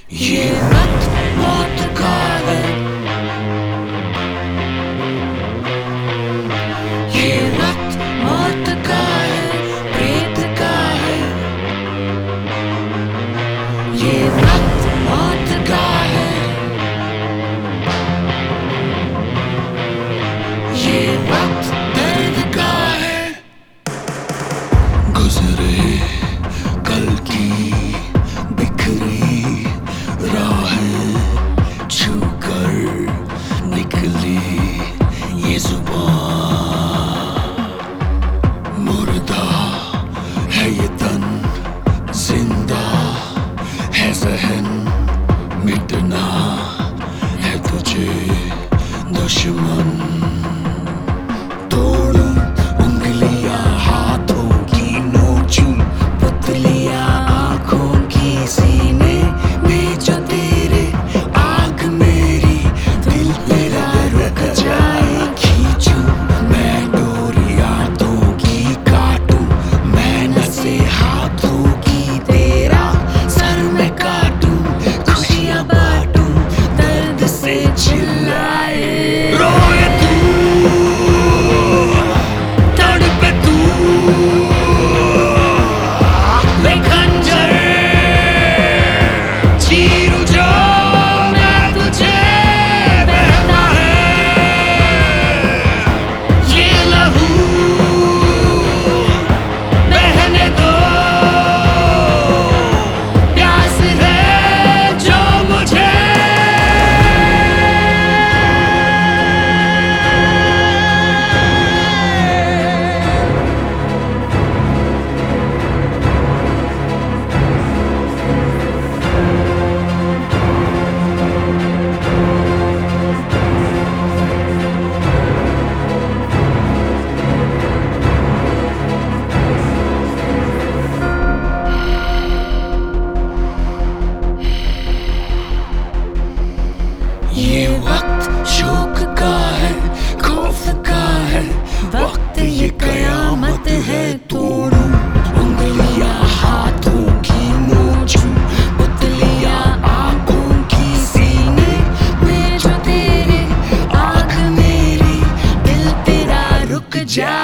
ये वक्त मौत का है, ये वक्त मौत का है, प्रेत का है। ये वक्त मौत का है, ये वक्त दर्द का है। गुजरे कल की बिखरी राहें छूकर निकली ये जुबान। मुर्दा है ये तन, जिंदा है ज़हन, मिटना है तुझे दुश्मन। तोड़ूं उंगलियां हाथों की, नोचूं पुतलियां आंखों की, सीने में जो तेरे आग मेरी, दिल तेरा रुक जाए। खींचूं मैं डोरी हाथों की, काटूं मैं नसें हाथों की, तेरा सर मैं काटूं, खुशियां बांटूं, दर्द से चिल्लाए। रोए तू, तड़पे तू, मैं खंजर चीरूं जो मैं तुझे, बहता है ये लहू, बहने दो। प्यास है जो मुझे, ये वक्त शोक का है, खौफ का है, वक्त ये कयामत है। तोड़ूं उंगलियां हाथों की, नोचूं पुतलियां आंखों की, सीने में जो तेरे आग मेरी, दिल तेरा रुक जा।